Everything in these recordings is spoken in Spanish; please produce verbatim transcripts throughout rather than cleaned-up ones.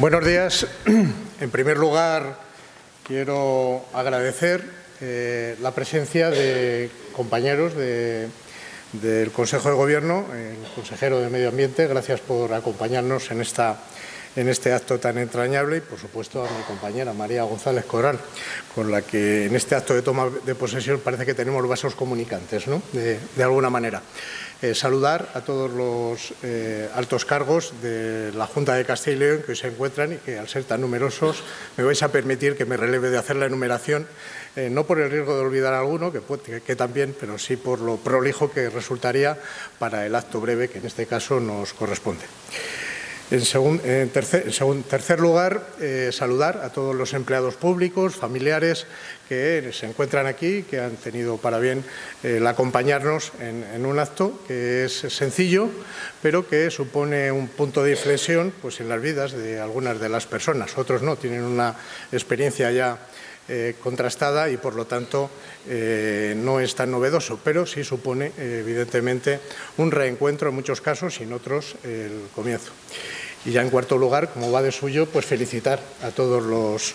Buenos días. En primer lugar, quiero agradecer eh, la presencia de compañeros de, del Consejo de Gobierno, el consejero de Medio Ambiente. Gracias por acompañarnos en, esta, en este acto tan entrañable y, por supuesto, a mi compañera María González Coral, con la que en este acto de toma de posesión parece que tenemos vasos comunicantes, ¿no? de, de alguna manera. Eh, saludar a todos los eh, altos cargos de la Junta de Castilla y León que hoy se encuentran y que, al ser tan numerosos, me vais a permitir que me releve de hacer la enumeración, eh, no por el riesgo de olvidar alguno, que, que, que también, pero sí por lo prolijo que resultaría para el acto breve que en este caso nos corresponde. En, segun, en, tercer, en segun, tercer lugar, eh, saludar a todos los empleados públicos, familiares que se encuentran aquí, que han tenido para bien eh, el acompañarnos en, en un acto que es sencillo, pero que supone un punto de inflexión pues, en las vidas de algunas de las personas. Otros no, tienen una experiencia ya Eh, contrastada y, por lo tanto, eh, no es tan novedoso, pero sí supone, eh, evidentemente, un reencuentro en muchos casos y en otros eh, el comienzo. Y ya en cuarto lugar, como va de suyo, pues felicitar a todos los,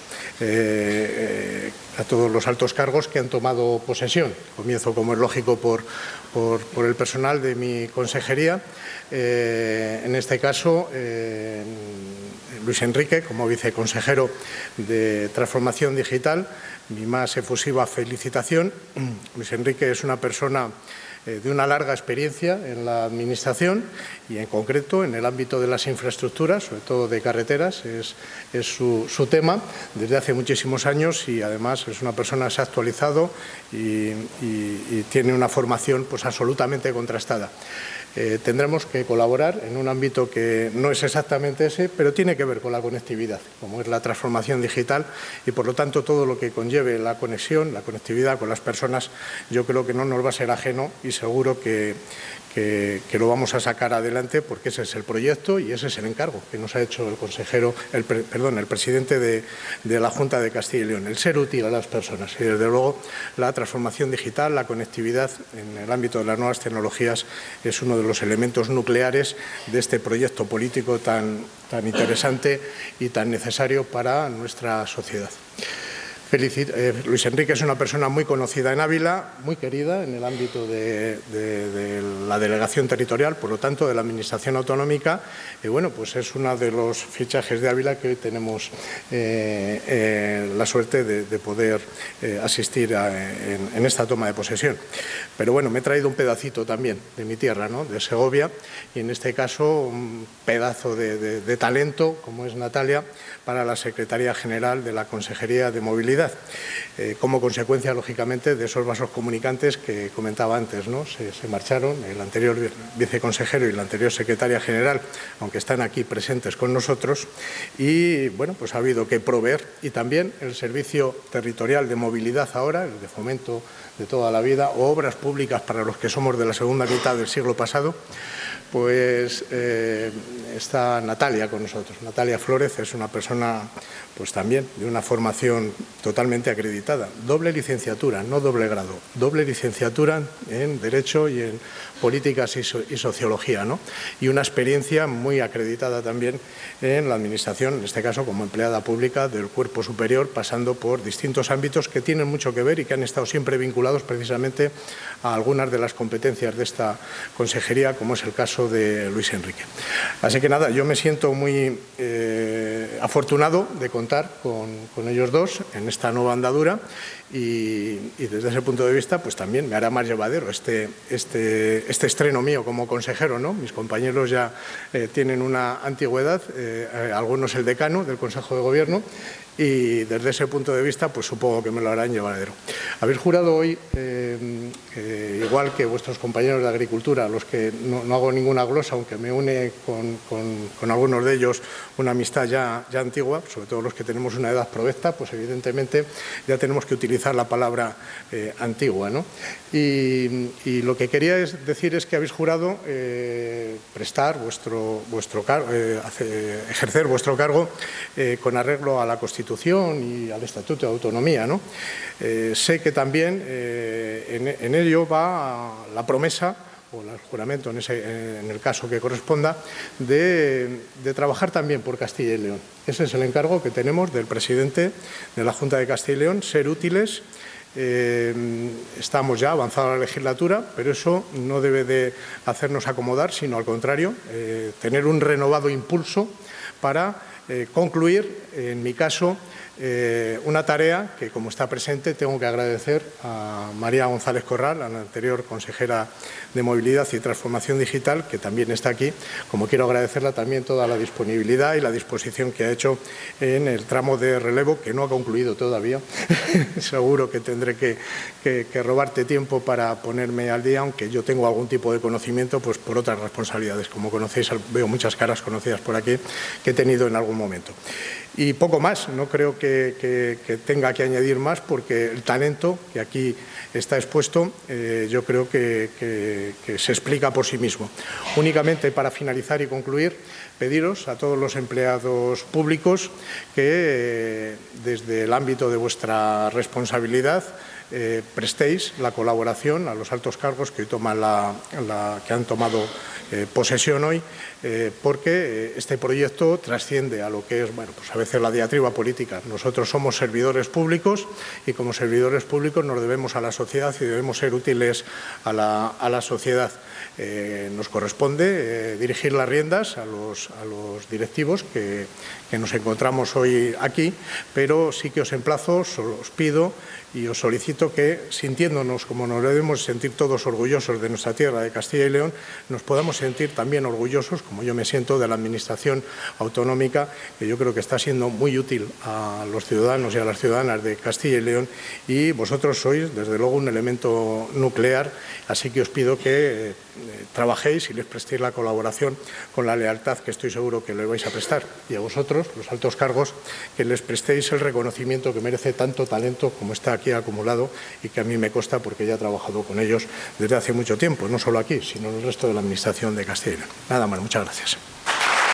eh, eh, a todos los altos cargos que han tomado posesión. Comienzo, como es lógico, por, por, por el personal de mi consejería. Eh, en este caso, eh, Luis Enrique, como viceconsejero de Transformación Digital, mi más efusiva felicitación. Luis Enrique es una persona de una larga experiencia en la Administración y, en concreto, en el ámbito de las infraestructuras, sobre todo de carreteras, es, es su, su tema desde hace muchísimos años y, además, es una persona que se ha actualizado y, y, y tiene una formación pues, absolutamente contrastada. Eh, tendremos que colaborar en un ámbito que no es exactamente ese, pero tiene que ver con la conectividad, como es la transformación digital y, por lo tanto, todo lo que conlleve la conexión, la conectividad con las personas, yo creo que no nos va a ser ajeno y seguro que, que, que lo vamos a sacar adelante, porque ese es el proyecto y ese es el encargo que nos ha hecho el consejero, el, perdón, el presidente de, de la Junta de Castilla y León, el ser útil a las personas y, desde luego, la transformación digital, la conectividad en el ámbito de las nuevas tecnologías es uno de los elementos nucleares de este proyecto político tan, tan interesante y tan necesario para nuestra sociedad. Felicit eh, Luis Enrique es una persona muy conocida en Ávila, muy querida en el ámbito de, de, de la delegación territorial, por lo tanto, de la Administración autonómica, y bueno, pues es uno de los fichajes de Ávila que hoy tenemos eh, eh, la suerte de, de poder eh, asistir a, en, en esta toma de posesión. Pero bueno, me he traído un pedacito también de mi tierra, ¿no?, de Segovia, y en este caso un pedazo de, de, de talento, como es Natalia, para la Secretaría General de la Consejería de Movilidad. Eh, como consecuencia, lógicamente, de esos vasos comunicantes que comentaba antes, ¿no? Se, se marcharon el anterior viceconsejero y la anterior secretaria general, aunque están aquí presentes con nosotros, y bueno, pues ha habido que proveer, y también el Servicio Territorial de Movilidad ahora, el de fomento de toda la vida, o obras públicas para los que somos de la segunda mitad del siglo pasado, pues eh, está Natalia con nosotros. Natalia Flórez es una persona pues también de una formación totalmente acreditada, doble licenciatura, no doble grado, doble licenciatura en Derecho y en Políticas y, so y Sociología, ¿no? Y una experiencia muy acreditada también en la Administración, en este caso como empleada pública del Cuerpo Superior, pasando por distintos ámbitos que tienen mucho que ver y que han estado siempre vinculados precisamente a algunas de las competencias de esta consejería, como es el caso de Luis Enrique. Así que nada, yo me siento muy eh, afortunado de contar con, con ellos dos en esta nueva andadura y, y desde ese punto de vista pues también me hará más llevadero este, este, este estreno mío como consejero, ¿no? Mis compañeros ya eh, tienen una antigüedad, eh, algunos el decano del Consejo de Gobierno, y desde ese punto de vista pues supongo que me lo harán llevadero. Habéis jurado hoy, eh, eh, igual que vuestros compañeros de Agricultura, a los que no, no hago ninguna glosa, aunque me une con, con, con algunos de ellos una amistad ya, ya antigua, sobre todo los que tenemos una edad provecta, pues evidentemente ya tenemos que utilizar la palabra eh, antigua, ¿no? Y, y lo que quería es decir es que habéis jurado eh, prestar vuestro, vuestro cargo, eh, ejercer vuestro cargo eh, con arreglo a la Constitución y al Estatuto de Autonomía, ¿no? Eh, sé que también eh, en, en ello va la promesa o el juramento en, ese, en el caso que corresponda, de, de trabajar también por Castilla y León. Ese es el encargo que tenemos del presidente de la Junta de Castilla y León, ser útiles. Eh, estamos ya avanzada la legislatura, pero eso no debe de hacernos acomodar, sino al contrario, eh, tener un renovado impulso para eh, concluir, en mi caso, eh, una tarea que, como está presente, tengo que agradecer a María González Corral, a la anterior consejera de Movilidad y Transformación Digital, que también está aquí, como quiero agradecerla también toda la disponibilidad y la disposición que ha hecho en el tramo de relevo, que no ha concluido todavía. Seguro que tendré que, que, que robarte tiempo para ponerme al día, aunque yo tengo algún tipo de conocimiento pues por otras responsabilidades. Como conocéis, veo muchas caras conocidas por aquí que he tenido en algún momento. Y poco más, no creo que, que, que tenga que añadir más, porque el talento que aquí está expuesto eh, yo creo que, que, que se explica por sí mismo. Únicamente, para finalizar y concluir, pediros a todos los empleados públicos que eh, desde el ámbito de vuestra responsabilidad eh, prestéis la colaboración a los altos cargos que, hoy toman la, la, que han tomado eh, posesión hoy, eh, porque eh, este proyecto trasciende a lo que es, bueno, pues a veces la diatriba política. Nosotros somos servidores públicos y como servidores públicos nos debemos a la sociedad y debemos ser útiles a la, a la sociedad. Eh, nos corresponde eh, dirigir las riendas a los, a los directivos que, que nos encontramos hoy aquí, pero sí que os emplazo, os pido y os solicito que, sintiéndonos como nos debemos sentir todos orgullosos de nuestra tierra, de Castilla y León, nos podamos sentir también orgullosos, como yo me siento, de la Administración autonómica, que yo creo que está siendo muy útil a los ciudadanos y a las ciudadanas de Castilla y León, y vosotros sois, desde luego, un elemento nuclear, así que os pido que eh, trabajéis y les prestéis la colaboración con la lealtad que estoy seguro que le vais a prestar, y a vosotros, los altos cargos, que les prestéis el reconocimiento que merece tanto talento como está aquí acumulado y que a mí me consta porque ya he trabajado con ellos desde hace mucho tiempo, no solo aquí, sino en el resto de la Administración de Castilla y León. Nada más, muchas gracias.